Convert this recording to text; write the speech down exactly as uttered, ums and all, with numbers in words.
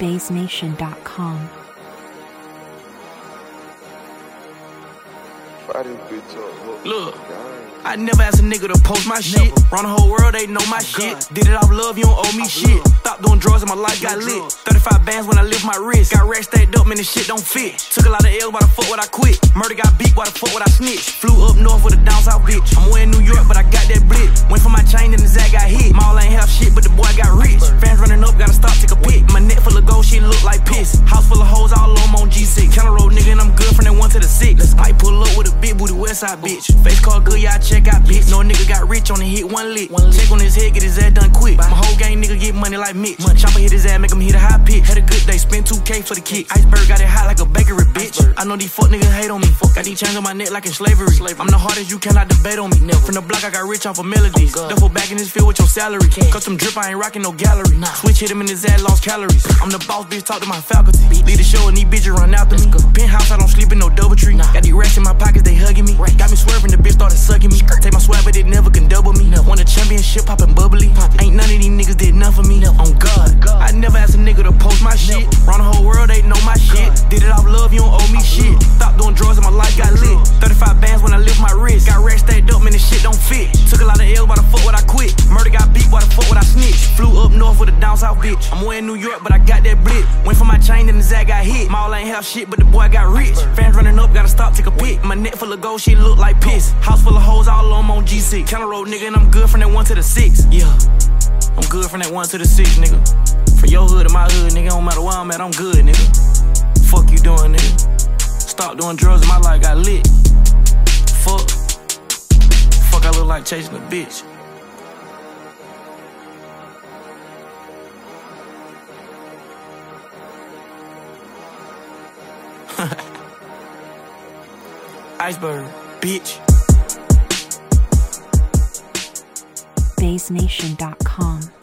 Bass Nation dot com. Look, I never asked a nigga to post my shit. Run the whole world, they know my shit. Did it off love, you don't owe me shit. Stop doing drugs and my life got lit. thirty-five bands when I lift my wrist. Got racks stacked up, man, this shit don't fit. Took a lot of L's, why the fuck would I quit? Murder got beat, why the fuck would I snitch? Flew up north with a down south bitch. I'm way in New York, but I got that blitz. Went for my chain, and the Zag got hit. Maul ain't half shit, but the boy got rich. Fans running up, gotta stop, take a pic. My neck full of gold, shit look like piss. House full of hoes, all on on G six. Counter road nigga, and I'm good from that one to the six. I pull up with a big booty Westside bitch. Face card good, yeah, I check out bitch. No nigga got rich on the hit, one lick. Check on his head, get his ass done quick. My whole gang nigga get money like Mitch. Chopper hit his ass, make him hit a high pitch. Had a good day, spent two K for the kick. Iceberg got it hot like a bakery, bitch. I know these fuck niggas hate on me. Got these chains on my neck like in slavery. I'm the hardest, you cannot debate on me. From the block, I got rich off of melodies. Duffel back in this field with your salary. Custom drip, I ain't rocking no gallery. Switch hit him in his ass, lost calories. I'm the boss, bitch, talk to my faculty. Lead the show and these bitches run after me. Penthouse, I don't sleep in no Doubletree. Got these racks in my pockets, they hugging me. Got me swerving, the bitch started sucking me. Take my swag, but it never can double me. Won a championship, poppin' bubbly. Ain't none of these niggas did nothing for me. On God, I never asked a nigga to post my shit. Run the whole world, they know my shit. Did it off love, you don't owe me shit. Stop doing drugs and my life got lit. thirty-five bands when I lift my wrist. Got racks stacked up, man, this shit don't fit. Took a lot of L's, why the fuck would I quit? Murder got beat, why the fuck would I snitch? Flew up north with a down south bitch. I'm way in New York, but I got that blitz. Went for my chain, and the Zag got hit. Maul ain't half shit, but the boy got rich. Fans running up, gotta stop, take a pic. My neck full of gold, shit look like piss. House full of hoes, all on on G six. Counter road nigga, and I'm good from that one to the six. Yeah, I'm good from that one to the six, nigga. From your hood to my hood, nigga, don't matter where I'm at, I'm good, nigga. Fuck you doing, nigga. Stop doing drugs and my life got lit. Fuck. Fuck, I look like chasing a bitch. Iceberg, bitch. Bass Nation dot com.